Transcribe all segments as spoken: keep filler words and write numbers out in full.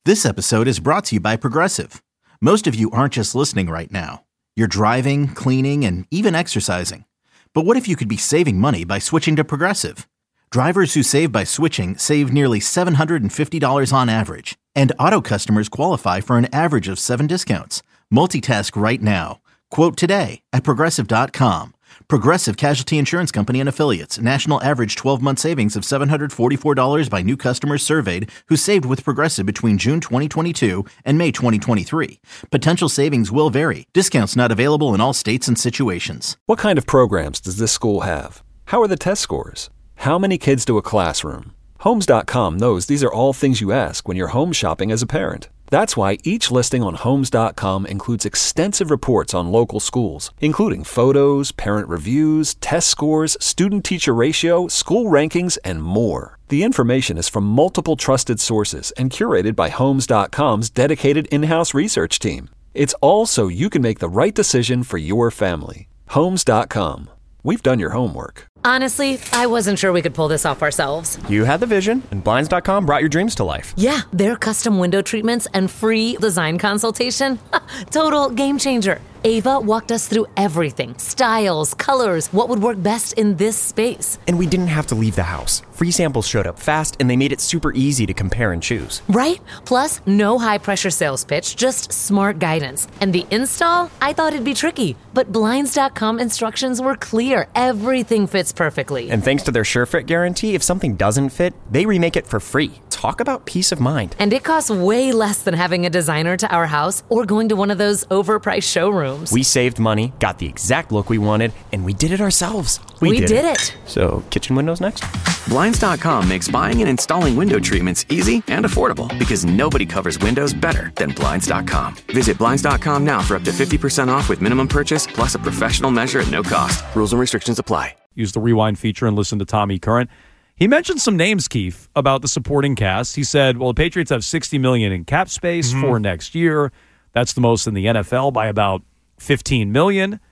This episode is brought to you by Progressive. Most of you aren't just listening right now. You're driving, cleaning, and even exercising. But what if you could be saving money by switching to Progressive? Drivers who save by switching save nearly seven hundred fifty dollars on average. And auto customers qualify for an average of seven discounts. Multitask right now. Quote today at Progressive dot com. Progressive Casualty Insurance Company and Affiliates. National average twelve-month savings of seven hundred forty-four dollars by new customers surveyed who saved with Progressive between June twenty twenty-two and May twenty twenty-three. Potential savings will vary. Discounts not available in all states and situations. What kind of programs does this school have? How are the test scores? How many kids do a classroom? Homes dot com knows these are all things you ask when you're home shopping as a parent. That's why each listing on Homes dot com includes extensive reports on local schools, including photos, parent reviews, test scores, student-teacher ratio, school rankings, and more. The information is from multiple trusted sources and curated by Homes dot com's dedicated in-house research team. It's all so you can make the right decision for your family. Homes dot com. We've done your homework. Honestly, I wasn't sure we could pull this off ourselves. You had the vision, and Blinds dot com brought your dreams to life. Yeah, their custom window treatments and free design consultation. Total game changer. Ava walked us through everything. Styles, colors, what would work best in this space. And we didn't have to leave the house. Free samples showed up fast, and they made it super easy to compare and choose. Right? Plus, no high-pressure sales pitch, just smart guidance. And the install? I thought it'd be tricky. But Blinds dot com instructions were clear. Everything fits perfectly. And thanks to their SureFit guarantee, if something doesn't fit, they remake it for free. Talk about peace of mind. And it costs way less than having a designer to our house or going to one of those overpriced showrooms. We saved money, got the exact look we wanted, and we did it ourselves. We, we did, did it. it. So, kitchen windows next? Blinds dot com makes buying and installing window treatments easy and affordable because nobody covers windows better than Blinds dot com. Visit Blinds dot com now for up to fifty percent off with minimum purchase plus a professional measure at no cost. Rules and restrictions apply. Use the rewind feature and listen to Tommy Curran. He mentioned some names, Keith, about the supporting cast. He said, well, the Patriots have sixty million dollars in cap space mm-hmm. for next year. That's the most in the N F L by about fifteen million dollars.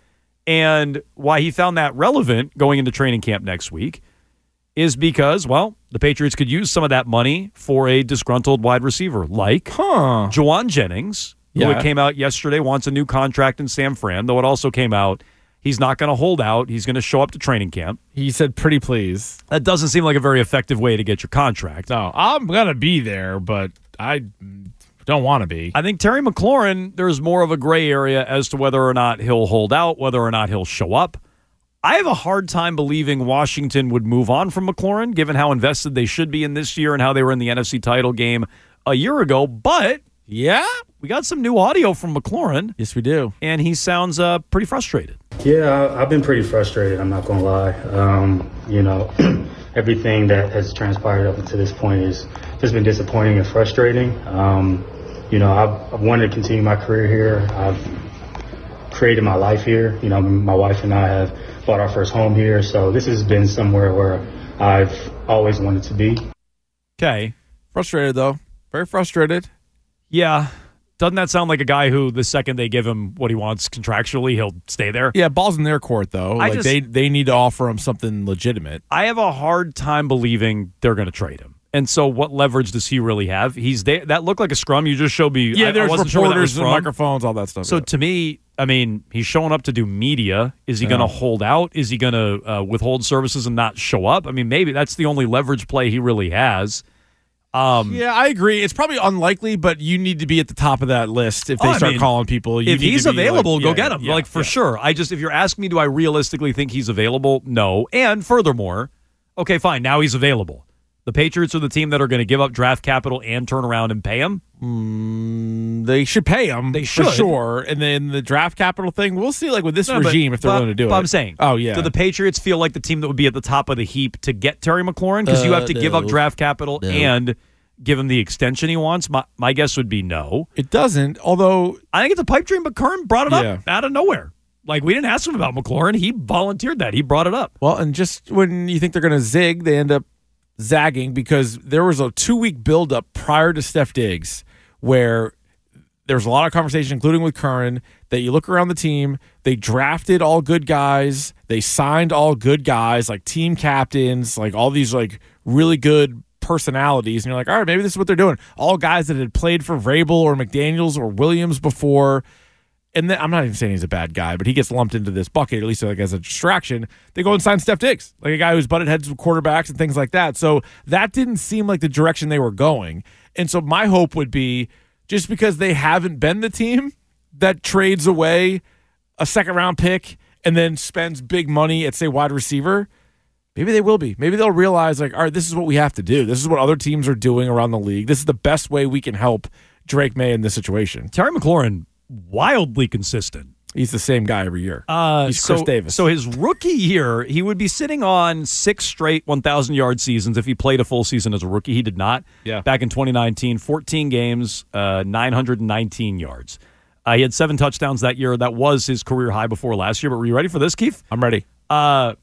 And why he found that relevant going into training camp next week is because, well, the Patriots could use some of that money for a disgruntled wide receiver like huh. Juwan Jennings, who yeah. it came out yesterday, wants a new contract in San Fran, though it also came out he's not going to hold out. He's going to show up to training camp. He said, pretty please. That doesn't seem like a very effective way to get your contract. No, I'm going to be there, but I don't want to be. I think Terry McLaurin, there's more of a gray area as to whether or not he'll hold out, whether or not he'll show up. I have a hard time believing Washington would move on from McLaurin, given how invested they should be in this year and how they were in the N F C title game a year ago. But yeah, we got some new audio from McLaurin. Yes, we do. And he sounds uh, pretty frustrated. Yeah, I, I've been pretty frustrated, I'm not going to lie. Um, you know, everything that has transpired up until this point has just been disappointing and frustrating. Um, you know, I've, I've wanted to continue my career here. I've created my life here. You know, my wife and I have bought our first home here. So this has been somewhere where I've always wanted to be. Okay. Frustrated, though. Very frustrated. Yeah. Doesn't that sound like a guy who the second they give him what he wants contractually, he'll stay there? Yeah, ball's in their court, though. I like just, they, they need to offer him something legitimate. I have a hard time believing they're going to trade him. And so what leverage does he really have? He's there. That looked like a scrum. You just showed me. Yeah, I, there's I wasn't reporters sure and microphones, all that stuff. So yeah. to me, I mean, he's showing up to do media. Is he yeah. going to hold out? Is he going to uh, withhold services and not show up? I mean, maybe that's the only leverage play he really has. Um, yeah, I agree. It's probably unlikely, but you need to be at the top of that list if they oh, start I mean, calling people. You if need he's to be available, like, go yeah, get him. Yeah, like, for yeah. sure. I just, if you're asking me, do I realistically think he's available? No. And furthermore, okay, fine, now he's available. The Patriots are the team that are going to give up draft capital and turn around and pay him? Mm, they should pay him. They should. For sure. And then the draft capital thing, we'll see like with this no, regime but, if they're but, going to do but it. I'm saying, oh, yeah. do the Patriots feel like the team that would be at the top of the heap to get Terry McLaurin? Because uh, you have to no. give up draft capital no. and give him the extension he wants? My, my guess would be no. It doesn't, although... I think it's a pipe dream, but Curran brought it yeah. up out of nowhere. Like, we didn't ask him about McLaurin. He volunteered that. He brought it up. Well, and just when you think they're going to zig, they end up zagging because there was a two-week buildup prior to Steph Diggs where there was a lot of conversation, including with Curran, that you look around the team, they drafted all good guys, they signed all good guys, like team captains, like all these like really good personalities, and you're like, all right, maybe this is what they're doing. All guys that had played for Vrabel or McDaniels or Williams before. And then, I'm not even saying he's a bad guy, but he gets lumped into this bucket, at least like as a distraction. They go and sign Steph Diggs, like a guy who's butted heads with quarterbacks and things like that. So that didn't seem like the direction they were going. And so my hope would be, just because they haven't been the team that trades away a second round pick and then spends big money at, say, wide receiver, maybe they will be. Maybe they'll realize, like, all right, this is what we have to do. This is what other teams are doing around the league. This is the best way we can help Drake May in this situation. Terry McLaurin, wildly consistent. He's the same guy every year. Uh, He's so, Chris Davis. So his rookie year, he would be sitting on six straight one thousand yard seasons if he played a full season as a rookie. He did not. Yeah. Back in twenty nineteen, fourteen games, uh, nine hundred nineteen yards. Uh, he had seven touchdowns that year. That was his career high before last year. But were you ready for this, Keith? I'm ready. Uh,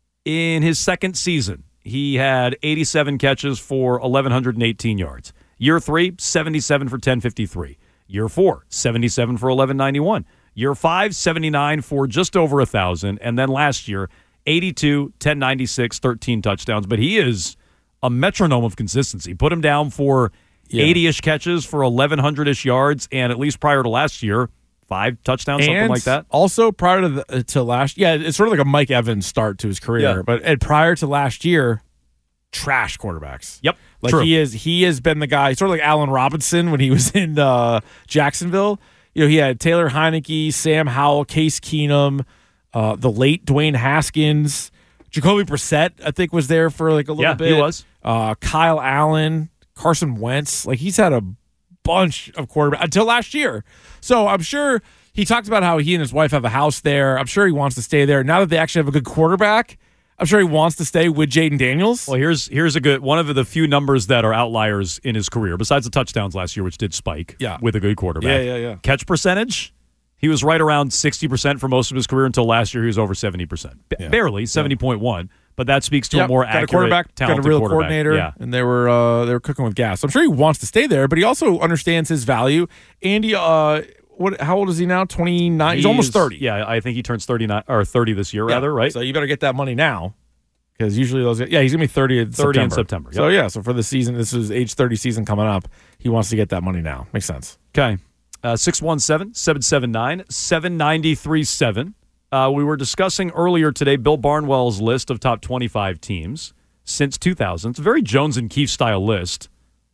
in his second season, he had eighty-seven catches for one thousand one hundred eighteen yards. Year three, seventy-seven for ten fifty-three. Year four, seventy-seven for eleven ninety-one. Year five, seventy-nine for just over one thousand. And then last year, eighty-two, ten ninety-six, thirteen touchdowns. But he is a metronome of consistency. Put him down for yeah. eighty-ish catches for eleven hundred-ish yards, and at least prior to last year, five touchdowns, and something like that. Also, prior to the, to last, yeah, it's sort of like a Mike Evans start to his career. Yeah. But and prior to last year, trash quarterbacks. Yep, like true. he is. He has been the guy, sort of like Allen Robinson when he was in uh, Jacksonville. You know, he had Taylor Heineke, Sam Howell, Case Keenum, uh, the late Dwayne Haskins, Jacoby Brissett, I think, was there for like a little yeah, bit. he was. Uh, Kyle Allen, Carson Wentz. Like, he's had a bunch of quarterbacks until last year. So I'm sure he talked about how he and his wife have a house there. I'm sure he wants to stay there. Now that they actually have a good quarterback, I'm sure he wants to stay with Jaden Daniels. Well, here's here's a good one of the few numbers that are outliers in his career, besides the touchdowns last year, which did spike yeah. with a good quarterback. Yeah, yeah, yeah. Catch percentage, he was right around sixty percent for most of his career until last year he was over seventy percent. B- yeah. Barely, seventy point one, yeah. But that speaks to yep. a more got accurate, a quarterback, talented got a real quarterback. coordinator, yeah. and they were uh, they were cooking with gas. So I'm sure he wants to stay there, but he also understands his value. Andy, uh, what? How old is he now? twenty-nine. He's, He's almost thirty. Yeah, I think he turns thirty-nine or thirty this year, yeah. rather. Right. So you better get that money now. Because usually those, yeah, he's gonna be thirty in thirty September. in September. Yep. So yeah, so for the season, this is age thirty season coming up. He wants to get that money now. Makes sense. Okay, uh, six one seven, seven seven nine, seven nine three seven. Uh, we were discussing earlier today Bill Barnwell's list of top twenty-five teams since two thousand. It's a very Jones and Keefe style list.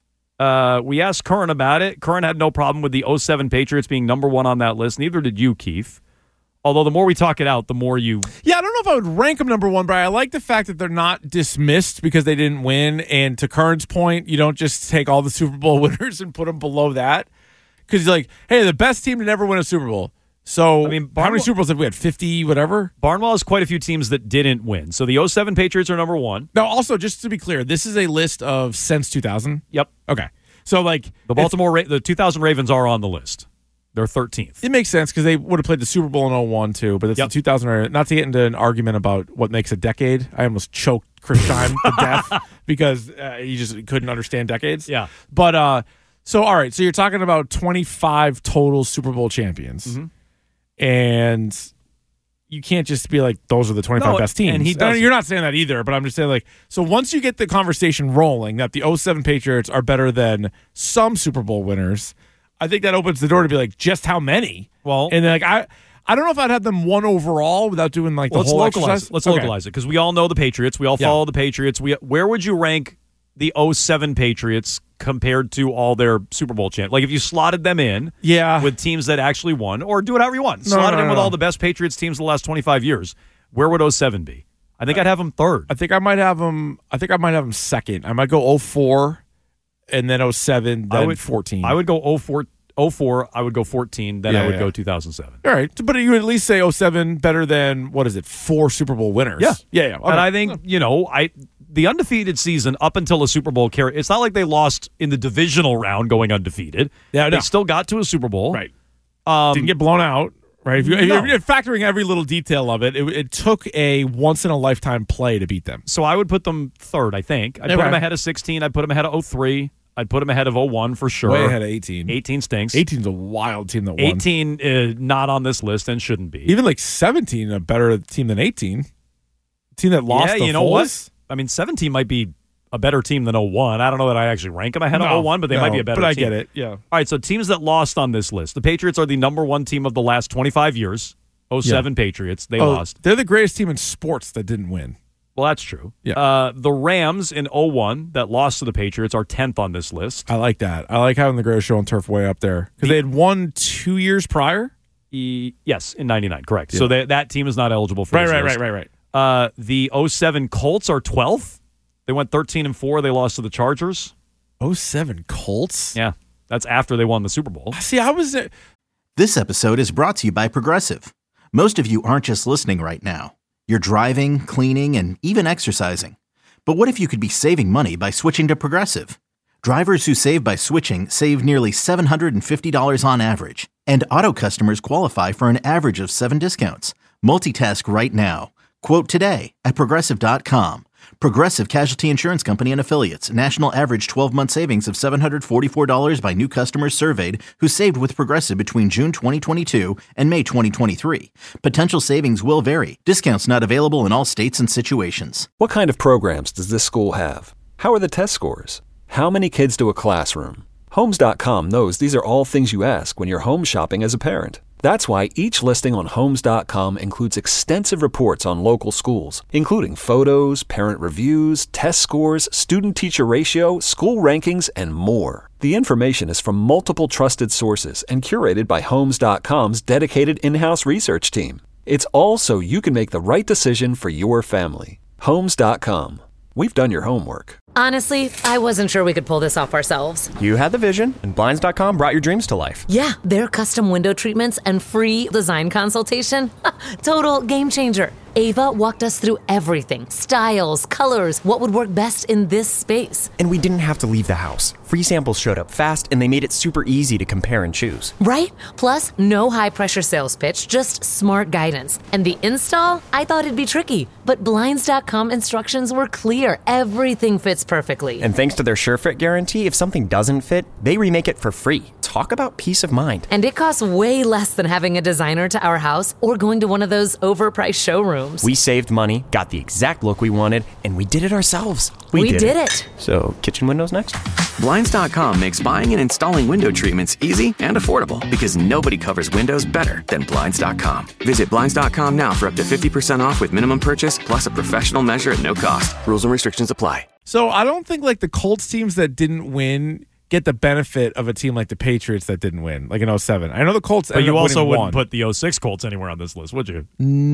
Uh, we asked Curran about it. Curran had no problem with the oh seven Patriots being number one on that list. Neither did you, Keefe. Although the more we talk it out, the more you... Yeah, I don't know if I would rank them number one, but I like the fact that they're not dismissed because they didn't win. And to Curran's point, you don't just take all the Super Bowl winners and put them below that. Because you're like, hey, the best team to never win a Super Bowl. So I mean, Barnwell, how many Super Bowls have we had? fifty, whatever? Barnwell has quite a few teams that didn't win. So the oh seven Patriots are number one. Now, also, just to be clear, this is a list of since two thousand? Yep. Okay. So, like... The Baltimore, Ra- the two thousand Ravens are on the list. They're thirteenth. It makes sense because they would have played the Super Bowl in oh one too, but it's yep. the two thousand. Not to get into an argument about what makes a decade. I almost choked Chris Scheim to death because uh, he just couldn't understand decades. Yeah. But uh, so all right, so you're talking about twenty-five total Super Bowl champions, mm-hmm. and you can't just be like those are the twenty-five no, best teams. And he does. You're not saying that either, but I'm just saying like so once you get the conversation rolling that the oh seven Patriots are better than some Super Bowl winners. I think that opens the door to be like, just how many? Well, and then like I, I don't know if I'd have them one overall without doing like the let's whole localize. exercise. Let's okay. localize it because we all know the Patriots. We all yeah. follow the Patriots. We where would you rank the oh seven Patriots compared to all their Super Bowl champs? Like if you slotted them in, yeah. with teams that actually won, or do it however you want. No, Slot no, it in no, with no. all the best Patriots teams of the last twenty-five years. Where would oh seven be? I think I'd have them third. I think I might have them. I think I might have them second. I might go oh four, and then oh seven, then I would, fourteen. I would go oh four. oh four, I would go fourteen, then Yeah, I would yeah. go two thousand seven. All right, but you would at least say oh seven better than what is it? Four Super Bowl winners. Yeah, yeah, yeah. Okay. And I think you know, I the undefeated season up until a Super Bowl carry. It's not like they lost in the divisional round going undefeated. Yeah, no. They still got to a Super Bowl. Right. Um, Didn't get blown out. Right. If, you, if no. you're factoring every little detail of it, it, it took a once in a lifetime play to beat them. So I would put them third. I think I'd Okay. put them ahead of sixteen. I'd put them ahead of oh three. I'd put them ahead of oh one for sure. Way ahead of eighteen. eighteen stinks. eighteen's a wild team that won. eighteen uh, not on this list and shouldn't be. Even like seventeen, a better team than eighteen. Team that lost yeah, the you know Foles. what? I mean, seventeen might be a better team than oh one. I don't know that I actually rank them ahead No, of oh one, but they no, might be a better but I team. get it, yeah. All right, so teams that lost on this list. The Patriots are the number one team of the last twenty-five years. oh seven Yeah. Patriots. They Oh, lost. They're the greatest team in sports that didn't win. Well, that's true. Yeah. Uh, the Rams in oh one that lost to the Patriots are tenth on this list. I like that. I like having the greatest show on turf way up there because they had won two years prior. E- yes, in ninety-nine, correct. Yeah. So they, that team is not eligible for Right, this right, list. right, right, right. Uh, the oh seven Colts are twelfth. They went thirteen and four. They lost to the Chargers. oh seven Colts? Yeah, that's after they won the Super Bowl. See, I was uh, This episode is brought to you by Progressive. Most of you aren't just listening right now. You're driving, cleaning, and even exercising. But what if you could be saving money by switching to Progressive? Drivers who save by switching save nearly seven hundred fifty dollars on average. And auto customers qualify for an average of seven discounts. Multitask right now. Quote today at Progressive dot com. Progressive Casualty Insurance Company and Affiliates. National average twelve-month savings of seven hundred forty-four dollars by new customers surveyed who saved with Progressive between June twenty twenty-two and May twenty twenty-three. Potential savings will vary. Discounts not available in all states and situations. What kind of programs does this school have? How are the test scores? How many kids do a classroom? Homes dot com knows these are all things you ask when you're home shopping as a parent. That's why each listing on Homes dot com includes extensive reports on local schools, including photos, parent reviews, test scores, student-teacher ratio, school rankings, and more. The information is from multiple trusted sources and curated by Homes dot com's dedicated in-house research team. It's all so you can make the right decision for your family. Homes dot com. We've done your homework. Honestly, I wasn't sure we could pull this off ourselves. You had the vision, and Blinds dot com brought your dreams to life. Yeah, their custom window treatments and free design consultation. Total game changer. Ava walked us through everything. Styles, colors, what would work best in this space. And we didn't have to leave the house. Free samples showed up fast, and they made it super easy to compare and choose. Right? Plus, no high-pressure sales pitch, just smart guidance. And the install? I thought it'd be tricky, but Blinds dot com instructions were clear. Everything fits perfectly. And thanks to their SureFit guarantee, if something doesn't fit, they remake it for free. Talk about peace of mind. And it costs way less than having a designer to our house or going to one of those overpriced showrooms. We saved money, got the exact look we wanted, and we did it ourselves. We did it. So, kitchen windows next? Blinds dot com makes buying and installing window treatments easy and affordable because nobody covers windows better than Blinds dot com. Visit Blinds dot com now for up to fifty percent off with minimum purchase plus a professional measure at no cost. Rules and restrictions apply. So I don't think like the Colts teams that didn't win get the benefit of a team like the Patriots that didn't win, like in oh seven. I know the Colts But ended you up also winning wouldn't one. put the oh six Colts anywhere on this list, would you?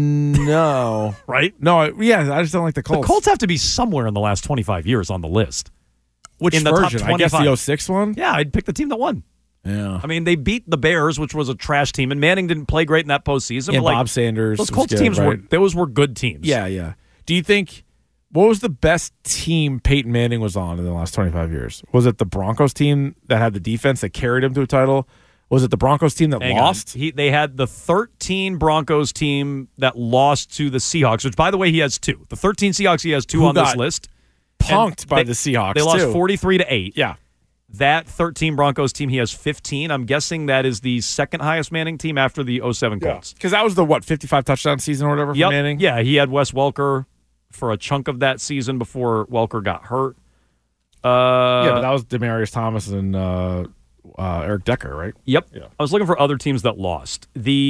No. Right? No, I- yeah, I just don't like the Colts. The Colts have to be somewhere in the last twenty-five years on the list. Which in the top version? I guess the twenty-five. oh six one? Yeah, I'd pick the team that won. Yeah. I mean, they beat the Bears, which was a trash team, and Manning didn't play great in that postseason. Yeah, but like, Bob Sanders Those was Colts good, teams were right? those were good teams. Yeah, yeah. Do you think what was the best team Peyton Manning was on in the last twenty-five years? Was it the Broncos team that had the defense that carried him to a title? Was it the Broncos team that Hang lost? on. He, they had the thirteen Broncos team that lost to the Seahawks, which, by the way, he has two. The thirteen Seahawks, he has two Who on this got list. Punked And by they- the Seahawks. They lost too. forty-three to eight. Yeah. That thirteen Broncos team, he has fifteen. I'm guessing that is the second highest Manning team after the oh seven Colts. Because that was the, what, fifty-five touchdown season or whatever for Yep. Manning? Yeah, he had Wes Welker for a chunk of that season before Welker got hurt. Uh, Yeah, but that was Demaryius Thomas and uh, uh, Eric Decker, right? Yep. Yeah. I was looking for other teams that lost.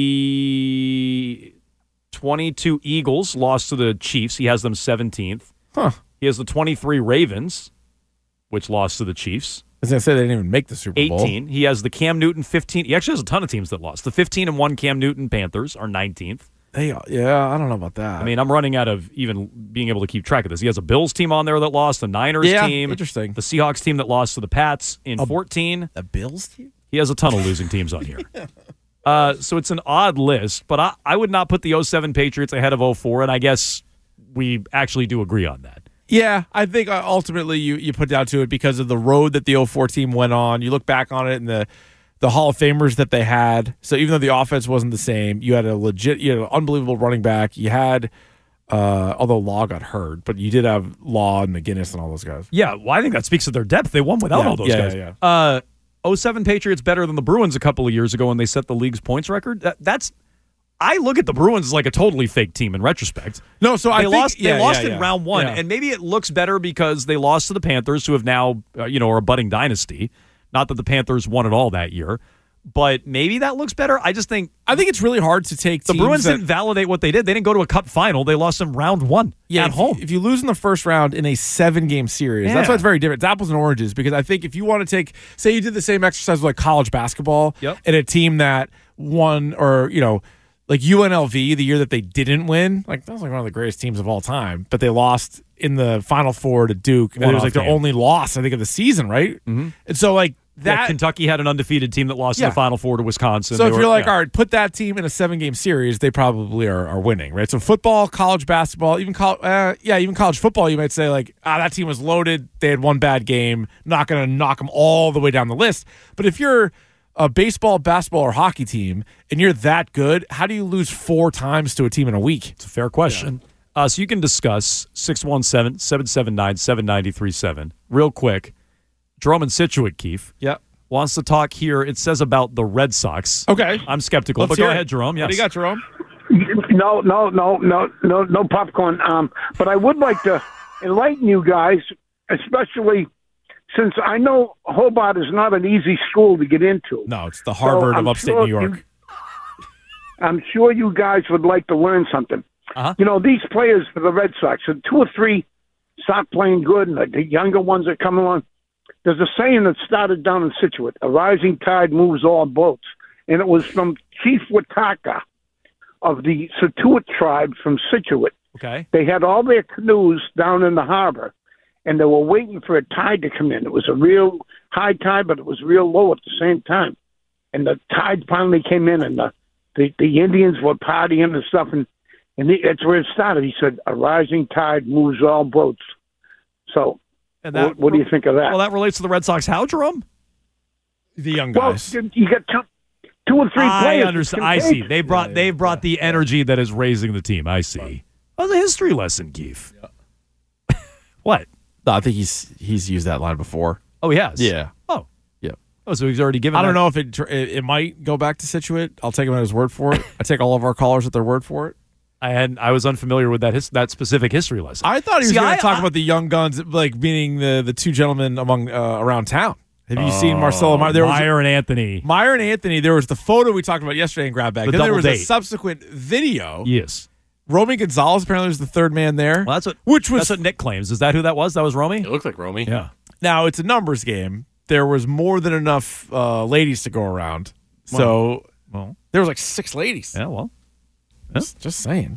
The twenty-two Eagles lost to the Chiefs. He has them seventeenth. Huh. He has the twenty-three Ravens, which lost to the Chiefs. I was going to say they didn't even make the Super Bowl. eighteen. He has the Cam Newton fifteen. He actually has a ton of teams that lost. The fifteen and one Cam Newton Panthers are nineteenth. They, yeah, I don't know about that. I mean, I'm running out of even being able to keep track of this. He has a Bills team on there that lost, the Niners Yeah, team, interesting. the Seahawks team that lost to the Pats in fourteen. a Bills team? He has a ton of losing teams on here. Uh, so it's an odd list, but I, I would not put the oh seven Patriots ahead of oh four, and I guess we actually do agree on that. Yeah, I think uh, ultimately you, you put down to it because of the road that the oh four team went on. You look back on it and the the Hall of Famers that they had. So even though the offense wasn't the same, you had a legit, you had an unbelievable running back. You had, uh, although Law got hurt, but you did have Law and McGinnis and all those guys. Yeah, well, I think that speaks to their depth. They won without Yeah, all those yeah, guys. yeah, Uh, oh seven Patriots better than the Bruins a couple of years ago when they set the league's points record. That, that's I look at the Bruins as like a totally fake team in retrospect. No, so they I lost. think, yeah, they lost yeah, in yeah. round one, Yeah. and maybe it looks better because they lost to the Panthers, who have now, uh, you know, are a budding dynasty. Not that the Panthers won it all that year, but maybe that looks better. I just think I think it's really hard to take the teams Bruins that, didn't validate what they did. They didn't go to a Cup final. They lost in round one yeah, at if, home. If you lose in the first round in a seven-game series, Yeah. that's why it's very different. It's apples and oranges because I think if you want to take, say you did the same exercise with like college basketball Yep. and a team that won or, you know, like U N L V the year that they didn't win, like that was like one of the greatest teams of all time, but they lost in the Final Four to Duke. And it was One-off like their game. only loss, I think, of the season, right? Mm-hmm. And so like Yeah, that Kentucky had an undefeated team that lost in Yeah. the Final Four to Wisconsin. So They if were- you're like, yeah. all right, put that team in a seven-game series, they probably are, are winning, right? So football, college basketball, even col- uh, yeah, even college football, you might say like, ah, that team was loaded. They had one bad game. Not going to knock them all the way down the list. But if you're a baseball, basketball, or hockey team and you're that good, how do you lose four times to a team in a week? It's a fair question. Uh, so you can discuss six one seven, seven seven nine, seven nine three seven. Real quick, Jerome and Situate, Keith, Yeah. wants to talk here. It says about the Red Sox. Okay. I'm skeptical, Let's but go hear it. ahead, Jerome. Yes. What do you got, Jerome? No, no, no, no, no, no popcorn. Um, but I would like to enlighten you guys, especially since I know Hobart is not an easy school to get into. No, it's the Harvard So of I'm upstate sure New York. you- I'm sure you guys would like to learn something. Uh-huh. You know, these players for the Red Sox, and two or three start playing good, and the, the younger ones that come along. There's a saying that started down in Situate: "A rising tide moves all boats," and it was from Chief Wataka of the Situate tribe from Situate. Okay. They had all their canoes down in the harbor, and they were waiting for a tide to come in. It was a real high tide, but it was real low at the same time. And the tide finally came in, and the, the, the Indians were partying and stuff, and, and he, that's where it started. He said, "A rising tide moves all boats." So And that, what, what do you think of that? Well, that relates to the Red Sox. How, Jerome? The young Well, guys. you you got two, two or three I players. understand. It's I see. contagious. They brought they brought the energy that is raising the team. I see. That was a history lesson, Keith. What? No, I think he's he's used that line before. Oh, he has? Yeah. Oh. Yeah. Oh, so he's already given I don't that- know if it, it it might go back to Situate. I'll take him at his word for it. I take all of our callers at their word for it. I had I was unfamiliar with that his, that specific history lesson. I thought he was See, going I- to talk I- about the young guns, like meaning the the two gentlemen among uh, around town. Have you seen Marcelo Meyer? There was Meyer and Anthony. Meyer and Anthony. There was the photo we talked about yesterday in Grab Bag. The Then there double was a date. subsequent video. Yes. Romy Gonzalez apparently was the third man there. Well, that's what which was that's what Nick claims. Is that who that was? That was Romy? It looked like Romy. Yeah. now it's a numbers game. There was more than enough uh, ladies to go around, so Well, there was like six ladies. yeah, well. Just, just saying.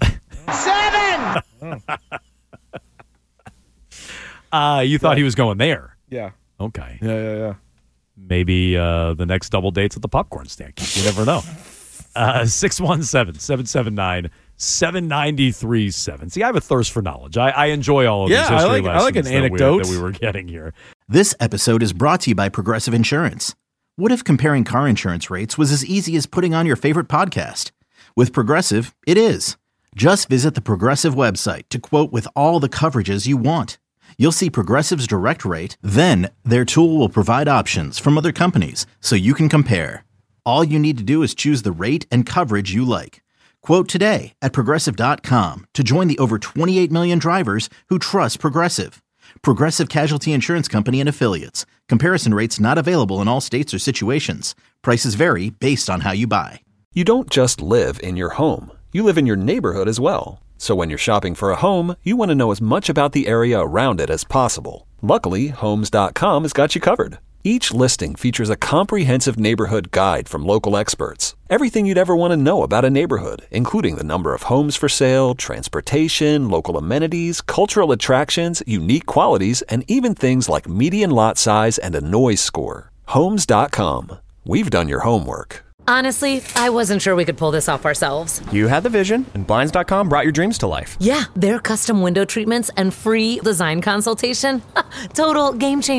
Uh, you thought he was going there. yeah, Okay. yeah, yeah, yeah. Maybe uh, the next double date's at the popcorn stand. You never know. Uh, six one seven, seven seven nine, seven nine three seven. See, I have a thirst for knowledge. I, I enjoy all of Yeah, these I history like- I like lessons an that we- anecdote. that we were getting here. This episode is brought to you by Progressive Insurance. What if comparing car insurance rates was as easy as putting on your favorite podcast? With Progressive, it is. Just visit the Progressive website to quote with all the coverages you want. You'll see Progressive's direct rate, then their tool will provide options from other companies so you can compare. All you need to do is choose the rate and coverage you like. Quote today at Progressive dot com to join the over twenty-eight million drivers who trust Progressive. Progressive Casualty Insurance Company and Affiliates. Comparison rates not available in all states or situations. Prices vary based on how you buy. You don't just live in your home. You live in your neighborhood as well. So when you're shopping for a home, you want to know as much about the area around it as possible. Luckily, Homes dot com has got you covered. Each listing features a comprehensive neighborhood guide from local experts. Everything you'd ever want to know about a neighborhood, including the number of homes for sale, transportation, local amenities, cultural attractions, unique qualities, and even things like median lot size and a noise score. Homes dot com. We've done your homework. Honestly, I wasn't sure we could pull this off ourselves. You had the vision, and Blinds dot com brought your dreams to life. Yeah, their custom window treatments and free design consultation. Total game changer.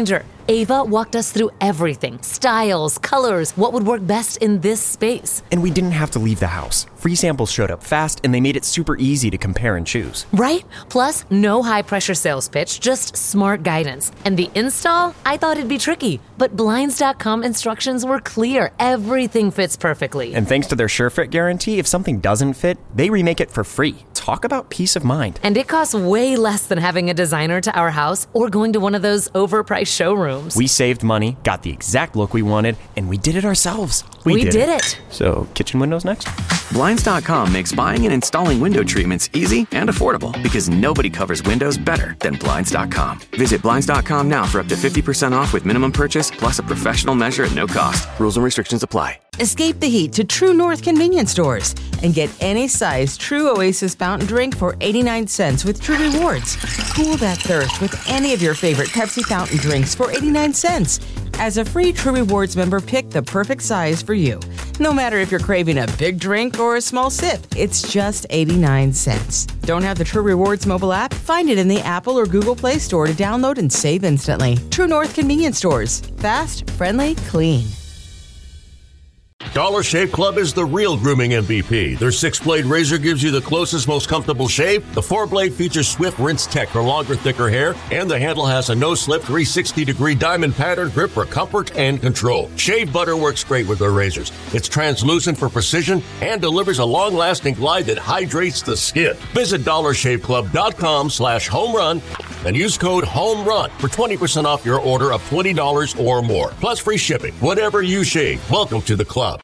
Ava walked us through everything: styles, colors, what would work best in this space. And we didn't have to leave the house. Free samples showed up fast, and they made it super easy to compare and choose. Right? Plus, no high-pressure sales pitch, just smart guidance. And the install? I thought it'd be tricky, but Blinds dot com instructions were clear. Everything fits perfectly. And thanks to their SureFit guarantee, if something doesn't fit, they remake it for free. Talk about peace of mind. And it costs way less than having a designer to our house or going to one of those overpriced showrooms. We saved money, got the exact look we wanted, and we did it ourselves. We, we did, did it. it. So, kitchen windows next? Blinds dot com makes buying and installing window treatments easy and affordable because nobody covers windows better than Blinds dot com. Visit Blinds dot com now for up to fifty percent off with minimum purchase plus a professional measure at no cost. Rules and restrictions apply. Escape the heat to True North convenience stores and get any size True Oasis fountain drink for eighty-nine cents with True Rewards. Cool that thirst with any of your favorite Pepsi fountain drinks for eighty-nine cents. As a free True Rewards member, pick the perfect size for you. No matter if you're craving a big drink or a small sip, it's just eighty-nine cents. Don't have the True Rewards mobile app? Find it in the Apple or Google Play Store to download and save instantly. True North convenience stores. Fast, friendly, clean. Dollar Shave Club is the real grooming M V P. Their six-blade razor gives you the closest, most comfortable shave. The four-blade features swift rinse tech for longer, thicker hair, and the handle has a no-slip three hundred sixty degree diamond pattern grip for comfort and control. Shave butter works great with their razors. It's translucent for precision and delivers a long-lasting glide that hydrates the skin. Visit dollar shave club dot com slash home run and use code HOMERUN for twenty percent off your order of twenty dollars or more. Plus free shipping. Whatever you shave, welcome to the club.